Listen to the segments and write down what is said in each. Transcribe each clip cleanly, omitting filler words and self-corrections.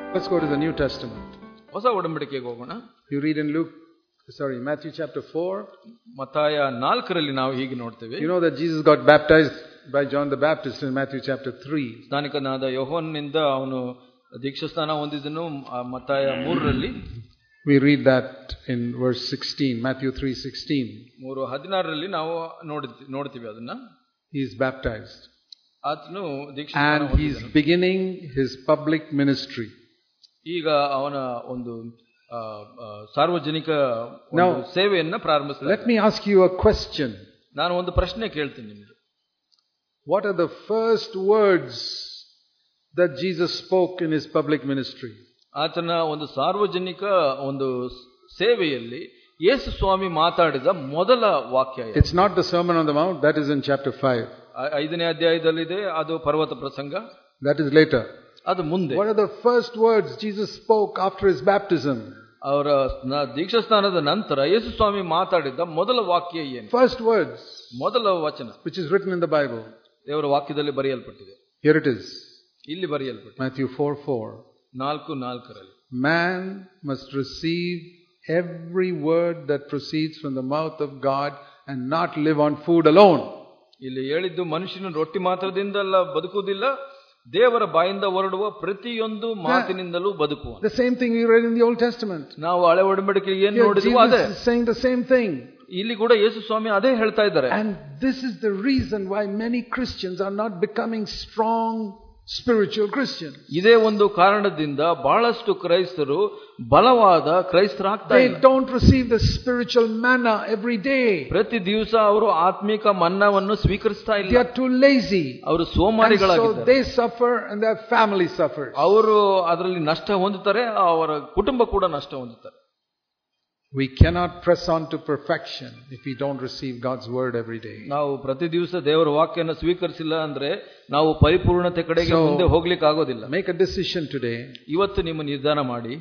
Let's go to the New Testament. ಹೊಸ ಒಡಂಬಡಿಕೆಗೆ ಹೋಗೋಣ. You read in Matthew chapter 4. ಮತ್ತಾಯ 4ರಲ್ಲಿ ನಾವು ಹೀಗೆ ನೋಡ್ತೇವೆ. You know that Jesus got baptized by John the Baptist in Matthew chapter 3. ಸ್ನಾನಿಕನಾದ ಯೋಹಾನನಿಂದ ಅವನು ದೀಕ್ಷಾಸ್ನಾನ ಹೊಂದಿದನು ಮತ್ತಾಯ 3ರಲ್ಲಿ. We read that in verse 16, Matthew 3:16. 3:16ರಲ್ಲಿ ನಾವು ನೋಡ್ತೀವಿ ಅದನ್ನ. He is baptized. ಆತನು ದೀಕ್ಷಾಸ್ನಾನ and he is beginning his public ministry. ಈಗ ಅವನ ಒಂದು ಸಾರ್ವಜನಿಕ ಸೇವೆಯನ್ನ ಪ್ರಾರಂಭಿಸ್ತಾನೆ. Let me ask you a question. ನಾನು ಒಂದು ಪ್ರಶ್ನೆ ಕೇಳ್ತೀನಿ ನಿಮಗೆ. What are the first words that Jesus spoke in his public ministry? ಆತನ ಒಂದು ಸಾರ್ವಜನಿಕ ಒಂದು ಸೇವೆಯಲ್ಲಿ ಯೇಸು ಸ್ವಾಮಿ ಮಾತಾಡಿದ ಮೊದಲ ವಾಕ್ಯ. It's not the Sermon on the Mount, that is in chapter 5. 5ನೇ ಅಧ್ಯಾಯದಲ್ಲಿದೆ, ಅದು ಪರ್ವತ ಪ್ರಸಂಗ. That is later. ಅದು ಮುಂದೆ. What are the first words Jesus spoke after his baptism? ಅವರ ದೀಕ್ಷಾಸ್ನಾನದ ನಂತರ ಯೇಸು ಸ್ವಾಮಿ ಮಾತಾಡಿದ ಮೊದಲ ವಾಕ್ಯ ಏನು? First words, ಮೊದಲ ವಚನ, which is written in the Bible. ದೇವರ ವಾಕ್ಯದಲ್ಲಿ ಬರೆಯಲ್ಪಟ್ಟಿದೆ. Here it is. ಇಲ್ಲಿ ಬರೆಯಲ್ಪಟ್ಟಿದೆ. Matthew 4:4. 4:4ರಲ್ಲಿ. Man must receive every word that proceeds from the mouth of God and not live on food alone. ಇಲ್ಲಿ ಹೇಳಿದ್ದು ಮನುಷ್ಯನು ರೊಟ್ಟಿ ಮಾತ್ರದಿಂದಲ್ಲ ಬದುಕುವುದಿಲ್ಲ, ದೇವರ ಬಾಯಿಂದ ಹೊರಡುವ ಪ್ರತಿಯೊಂದು ಮಾತಿನಿಂದಲೂ ಬದುಕುವ. The same thing we read in the Old Testament. ನಾವು ಹಳೆ ಒಡಂಬಡಿಕೆಯಲ್ಲಿ ಏನು ನೋಡಿದ್ವಿ ಅದೇ. Jesus is saying the same thing. ಇಲ್ಲಿ ಕೂಡ ಯೇಸು ಸ್ವಾಮಿ ಅದೇ ಹೇಳ್ತಾ ಇದ್ದಾರೆ. And this is the reason why many Christians are not becoming strong spiritual Christians. ಇದೇ ಒಂದು ಕಾರಣದಿಂದ ಬಹಳಷ್ಟು ಕ್ರೈಸ್ತರು ಬಲವಾದ ಕ್ರೈಸ್ತರಾಗ್ತಾ ಇಲ್ಲ. They don't receive the spiritual manna every day. ಪ್ರತಿ ದಿವಸ ಅವರು ಆತ್ಮಿಕ ಮನ್ನವನ್ನು ಸ್ವೀಕರಿಸ್ತಾ ಇಲ್ಲ. They are too lazy. ಅವರು ಸೋಮಾರಿಗಳಾಗಿದ್ದಾರೆ. So they suffer and their family suffers. ಅವರು ಅದರಲ್ಲಿ ನಷ್ಟ ಹೊಂದುತ್ತಾರೆ, ಅವರ ಕುಟುಂಬ ಕೂಡ ನಷ್ಟ ಹೊಂದುತ್ತಾರೆ. We cannot press on to perfection if we don't receive God's word every day. ನಾವು ಪ್ರತಿ ದಿವಸ ದೇವರ ವಾಕ್ಯನ ಸ್ವೀಕರಿಸಿಲ್ಲ ಅಂದ್ರೆ ನಾವು ಪರಿಪೂರ್ಣತೆ ಕಡೆಗೆ ಮುಂದೆ ಹೋಗ್ಲಿಕ್ಕೆ ಆಗೋದಿಲ್ಲ. Make a decision today. ಇವತ್ತು ನಿಮ್ಮ ನಿರ್ಧಾರ ಮಾಡಿ.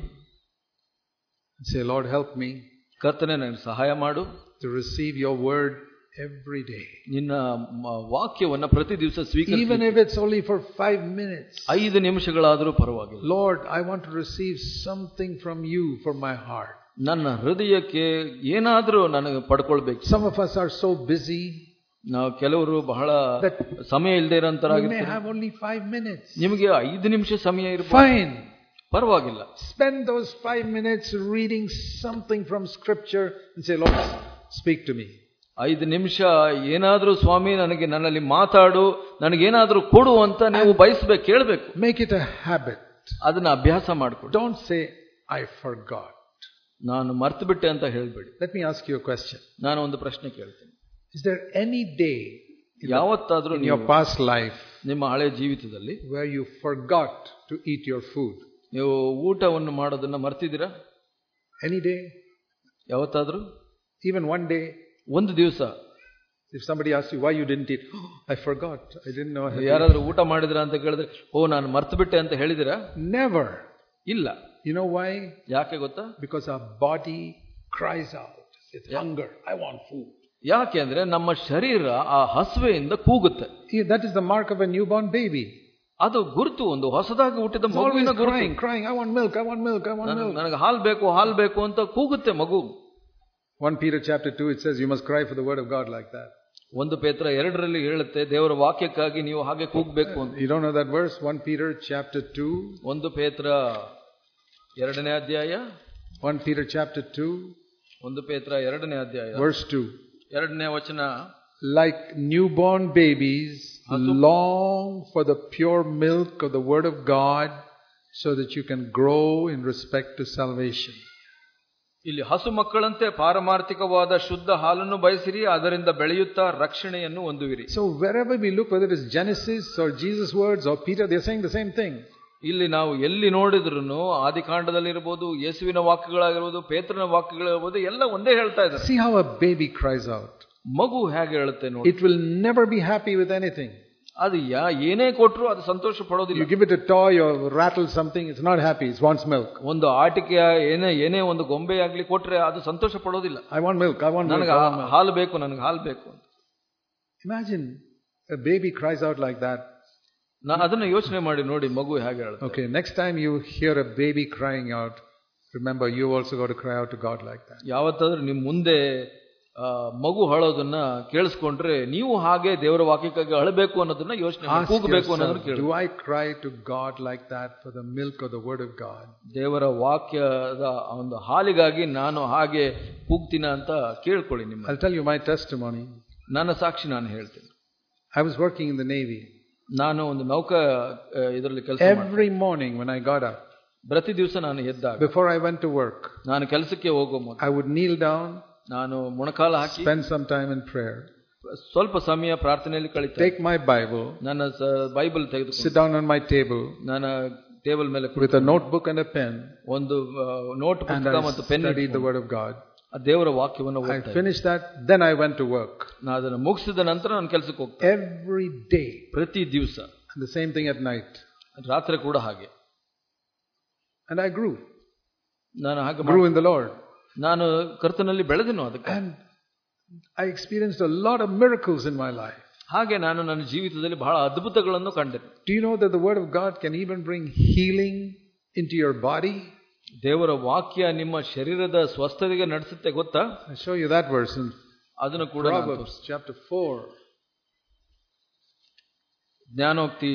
Say, Lord, help me. ಕರ್ತನೇ ನನಗೆ ಸಹಾಯ ಮಾಡು. To receive your word every day. ನಿನ್ನ ವಾಕ್ಯವನ್ನ ಪ್ರತಿ ದಿವಸ ಸ್ವೀಕರಿಸಿ. Even if it's only for 5 minutes. 5 ನಿಮಿಷಗಳಾದರೂ ಪರವಾಗಿಲ್ಲ. Lord, I want to receive something from you for my heart. ನನ್ನ ಹೃದಯಕ್ಕೆ ಏನಾದರೂ ನನಗೆ ಪಡ್ಕೊಳ್ಬೇಕು. Some of us are so busy. ನಾವು ಕೆಲವರು ಬಹಳ ಸಮಯ ಇಲ್ಲದೆ ಇರೋಂತರಾಗಿರ್ತಾರೆ. You may have only 5 minutes. ನಿಮಗೆ 5 ನಿಮಿಷ ಸಮಯ ಇರಬಹುದು. Fine. ಪರವಾಗಿಲ್ಲ. Spend those 5 minutes reading something from scripture and say, Lord, speak to me. 5 ನಿಮಿಷ ಏನಾದರೂ ಸ್ವಾಮಿ ನನಗೆ ನನ್ನಲ್ಲಿ ಮಾತಾಡು, ನನಗೇನಾದರೂ ಕೊಡು ಅಂತ ನೀವು ಬಯಸಬೇಕು, ಕೇಳಬೇಕು. Make it a habit. ಅದನ್ನ ಅಭ್ಯಾಸ ಮಾಡಿಕೊಡಿ. Don't say, I forgot. ನಾನು ಮರ್ತು ಬಿಟ್ಟೆ ಅಂತ ಹೇಳಬೇಡಿ. Let me ask you a question. ನಾನು ಒಂದು ಪ್ರಶ್ನೆ ಕೇಳ್ತೇನೆ. Is there any day ಯಾವತ್ತಾದರೂ in your past life ನಿಮ್ಮ ಹಳೆ ಜೀವಿತದಲ್ಲಿ where you forgot to eat your food? ನೀವು ಊಟವನ್ನು ಮಾಡೋದನ್ನ ಮರ್ತಿದ್ದೀರಾ? Any day? ಯಾವತ್ತಾದರೂ? Even one day? ಒಂದು ದಿವಸ. If somebody asks you why you didn't eat, I forgot. I didn't know. ಯಾರಾದರೂ ಊಟ ಮಾಡಿದ್ರಾ ಅಂತ ಕೇಳಿದ್ರೆ, ನಾನು ಮರ್ತು ಬಿಟ್ಟೆ ಅಂತ ಹೇಳಿದಿರಾ? Never. ಇಲ್ಲ. You know why? ಯಾಕೆ ಗೊತ್ತಾ? Because our body cries out with hunger. I want food. ಯಾಕೆ ಅಂದ್ರೆ ನಮ್ಮ ಶರೀರ ಆ ಹಸಿವೆಯಿಂದ ಕೂಗುತ್ತೆ. That is the mark of a newborn baby. ಅದು ಗುರುತು, ಒಂದು ಹೊಸದಾಗಿ ಹುಟ್ಟಿದ ಮಗುವಿನ ಗುರುತು. Crying, I want milk, I want milk, I want milk. ನನಗೆ ಹಾಲು ಬೇಕು, ಹಾಲು ಬೇಕು ಅಂತ ಕೂಗುತ್ತೆ ಮಗು. 1 Peter chapter 2 it says you must cry for the word of God like that. 1 ಪೇತ್ರ 2ರಲ್ಲಿ ಹೇಳುತ್ತೆ ದೇವರ ವಾಕ್ಯಕ್ಕಾಗಿ ನೀವು ಹಾಗೆ ಕೂಗಬೇಕು ಅಂತ. You don't know that verse? 1 Peter chapter 2. 1 ಪೇತ್ರ 2ನೇ ಅಧ್ಯಾಯ. 1 Peter chapter 2. 1 ಪೇತ್ರ 2ನೇ ಅಧ್ಯಾಯ. Verse 2. 2ನೇ ವಚನ. Like newborn babies, long for the pure milk of the word of God, so that you can grow in respect to salvation. ಇಲ್ಲಿ ಹಸು ಮಕ್ಕಳಂತೆ ಪಾರಮಾರ್ಥಿಕವಾದ ಶುದ್ಧ ಹಾಲನ್ನು ಬಯಸಿರಿ, ಅದರಿಂದ ಬೆಳೆಯುತ್ತಾ ರಕ್ಷಣೆಯನ್ನು ಹೊಂದುವಿರಿ. So wherever we look, whether it is Genesis or Jesus' words or Peter, they are saying the same thing. ಇಲ್ಲಿ ನಾವು ಎಲ್ಲಿ ನೋಡಿದ್ರು ಆದಿಕಾಂಡದಲ್ಲಿರಬಹುದು, ಯೇಸುವಿನ ವಾಕ್ಯಗಳಾಗಿರ್ಬೋದು, ಪೇತ್ರನ ವಾಕ್ಯಗಳಿರ್ಬೋದು, ಎಲ್ಲ ಒಂದೇ ಹೇಳ್ತಾ ಇದ್ದಾರೆ. See how a baby cries out. ಮಗು ಹೇಗೆ ಹೇಳುತ್ತೆ ನೋಡಿ. It will never be happy with anything. ಅದು ಏನೇ ಕೊಟ್ಟರು ಅದು ಸಂತೋಷ ಪಡೋದಿಲ್ಲ. You give it a toy or rattle something, it's not happy, it wants milk. ಒಂದು ಆಟಿಕೆಯ ಏನೇ ಒಂದು ಗೊಂಬೆ ಆಗ್ಲಿ ಕೊಟ್ರೆ ಅದು ಸಂತೋಷ ಪಡೋದಿಲ್ಲ. I want milk, I want milk. ನನಗೆ ಹಾಲು ಬೇಕು, ನನಗೆ ಹಾಲು ಬೇಕು ಅಂತ. Imagine a baby cries out like that. ಅದನ್ನ ಯೋಚನೆ ಮಾಡಿ ನೋಡಿ, ಮಗು ಹೇಗೆ ಹೇಳುತ್ತೆ. Okay, next time you hear a baby crying out, remember you also got to cry out to God like that. ಯಾವತ್ತಾದ್ರೂ ನಿಮ್ ಮುಂದೆ ಮಗು ಅಳೋದನ್ನ ಕೇಳಿಸ್ಕೊಂಡ್ರೆ ನೀವು ಹಾಗೆ ದೇವರ ವಾಕ್ಯಕ್ಕಾಗಿ ಅಳಬೇಕು ಅನ್ನೋದನ್ನ ಯೋಚನೆ ಮಾಡಿ, ಕೂಗಬೇಕು ಅನ್ನೋದನ್ನ ಕೇಳಿ. Do I cry to God like that for the milk of the word of God? ದೇವರ ವಾಕ್ಯದ ಒಂದು ಹಾಲಿಗಾಗಿ ನಾನು ಹಾಗೆ ಕೂಗ್ತೀನ ಅಂತ ಕೇಳ್ಕೊಳ್ಳಿ ನಿಮ್ಮ. I'll tell you my testimony. ನನ್ನ ಸಾಕ್ಷಿ ನಾನು ಹೇಳ್ತೇನೆ. I was working in the Navy. ನಾನು ಒಂದು ನೌಕಾ ಇದರಲ್ಲಿ ಕೆಲಸ ಮಾಡ್ತೀನಿ. Every morning when I got up, ಪ್ರತಿ ದಿವಸ ನಾನು ಎದ್ದಾಗ, before I went to work, ನಾನು ಕೆಲಸಕ್ಕೆ ಹೋಗೋ ಮೊದಲು I would kneel down, ನಾನು ಮೊಣಕಾಲ ಹಾಕಿ spend some time in prayer, ಸ್ವಲ್ಪ ಸಮಯ ಪ್ರಾರ್ಥನೆಯಲ್ಲಿ ಕಳೀತೀನಿ. take my Bible, ನನ್ನ ಬೈಬಲ್ ತೆಗೆದುಕೊಂಡು sit down on my table, ನನ್ನ ಟೇಬಲ್ ಮೇಲೆ with a notebook and a pen, ಒಂದು ನೋಟ್ ಪುಸ್ತಕ ಮತ್ತು pen study the word of God. ದೇವರ ವಾಕ್ಯವನ್ನು I finished that, then I went to work. ನಾನು ಅದನ್ನು ಮುಗಿಸಿದ ನಂತರ ನಾನು ಕೆಲಸಕ್ಕೆ ಹೋಗ್ತೇನೆ. Every day, ಪ್ರತಿ ದಿವಸ. and the same thing at night. ರಾತ್ರಿ ಕೂಡ ಹಾಗೆ. And I grew. ನಾನು ಹಾಗೆ grew in the Lord. ನಾನು ಕರ್ತನಲ್ಲಿ ಬೆಳೆದೆನು ಅದಕ್ಕೆ. And I experienced a lot of miracles in my life. ಹಾಗೆ ನಾನು ನನ್ನ ಜೀವಿತದಲ್ಲಿ ಬಹಳ ಅದ್ಭುತಗಳನ್ನು ಕಂಡೆ. Do you know that the word of God can even bring healing into your body? ದೇವರ ವಾಕ್ಯ ನಿಮ್ಮ ಶರೀರದ ಸ್ವಸ್ಥತೆಗೆ ನಡೆಸುತ್ತೆ ಗೊತ್ತಾ? I show you that verse in ಅದನ್ನು ಕೂಡ Proverbs chapter 4. ಜ್ಞಾನೋಕ್ತಿ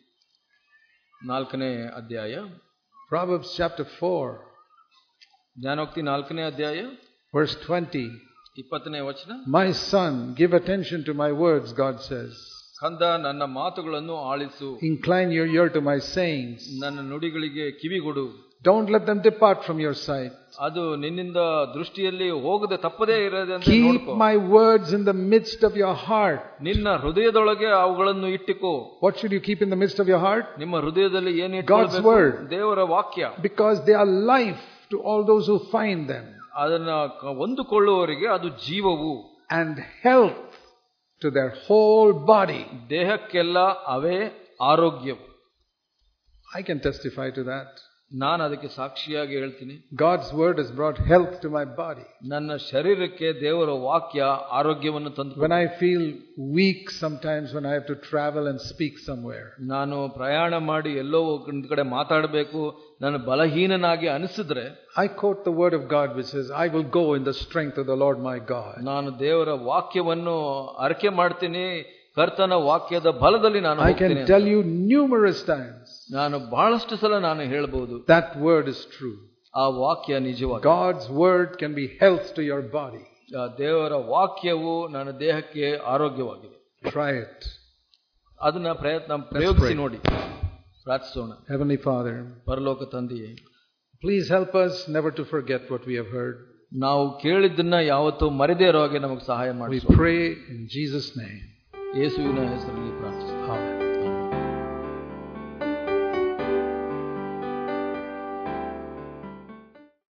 4ನೇ ಅಧ್ಯಾಯ. Proverbs chapter 4. ಜ್ಞಾನೋಕ್ತಿ 4ನೇ ಅಧ್ಯಾಯ verse 20. 20ನೇ ವಚನ. My son, give attention to my words, God says. ಕಂದ, ನನ್ನ ಮಾತುಗಳನ್ನು ಆಲಿಸು. Incline your ear to my sayings. ನನ್ನ ನುಡಿಗಳಿಗೆ ಕಿವಿಗೊಡು. Don't let them depart from your sight. ಅದು ನಿನ್ನಿಂದ ದೃಷ್ಟಿಯಲ್ಲಿ ಹೋಗದೆ ತಪ್ಪದೇ ಇರದಂತೆ ನೋಡಿಕೋ. Keep my words in the midst of your heart. ನಿನ್ನ ಹೃದಯದೊಳಗೆ ಅವುಗಳನ್ನು ಇಟ್ಟಿಕೋ. What should you keep in the midst of your heart? ನಿಮ್ಮ ಹೃದಯದಲ್ಲಿ ಏನು ಇಟ್ಟುಕೊಳ್ಳಬೇಕು? God's word. ದೇವರ ವಾಕ್ಯ. Because they are life to all those who find them. ಅದನ್ನ ಹೊಂದಿಕೊಳ್ಳುವವರಿಗೆ ಅದು ಜೀವವು. And health to their whole body. ದೇಹಕ್ಕೆಲ್ಲ ಅವೇ ಆರೋಗ್ಯವು. I can testify to that. ನಾನು ಅದಕ್ಕೆ ಸಾಕ್ಷಿಯಾಗಿ ಹೇಳ್ತೀನಿ. God's word has brought health to my body. ನನ್ನ ಶರೀರಕ್ಕೆ ದೇವರ ವಾಕ್ಯ ಆರೋಗ್ಯವನ್ನು ತಂದು. When I feel weak sometimes when I have to travel and speak somewhere. ನಾನು ಪ್ರಯಾಣ ಮಾಡಿ ಎಲ್ಲೋ ಒಂದು ಕಡೆ ಮಾತಾಡಬೇಕು, ನಾನು ಬಲಹೀನನಾಗಿ ಅನಿಸಿದ್ರೆ, I quote the word of God which says, I will go in the strength of the Lord my God. ನಾನು ದೇವರ ವಾಕ್ಯವನ್ನು ಅರಿಕೆ ಮಾಡ್ತೀನಿ, ಕರ್ತನ ವಾಕ್ಯದ ಬಲದಲ್ಲಿ ನಾನು ಹೋಗ್ತೀನಿ. I can tell you numerous times. ನಾನು ಬಹಳಷ್ಟು ಸಲ ನಾನು ಹೇಳಬಹುದು, that word is true. ಆ ವಾಕ್ಯ ನಿಜವಾಗಿದೆ. God's word can be health to your body. ದೇವರ ವಾಕ್ಯವು ನನ್ನ ದೇಹಕ್ಕೆ ಆರೋಗ್ಯವಾಗಿದೆ. Try it. ಅದನ್ನ ಪ್ರಯೋಗಿಸಿ ನೋಡಿ. ಪ್ರಾರ್ಥಿಸೋಣ. Heavenly Father, ಪರಲೋಕ ತಂದೆಯೇ, please help us never to forget what we have heard. ನಾವು ಕೇಳಿದ್ದನ್ನ ಯಾವತ್ತೂ ಮರೆದೇ ಇರೋ ಹಾಗೆ ನಮಗೆ ಸಹಾಯ ಮಾಡಿ. We pray in Jesus' name. ಯೇಸುವಿನ ಹೆಸರಲ್ಲಿ ಪ್ರಾರ್ಥಿಸುತ್ತೇವೆ.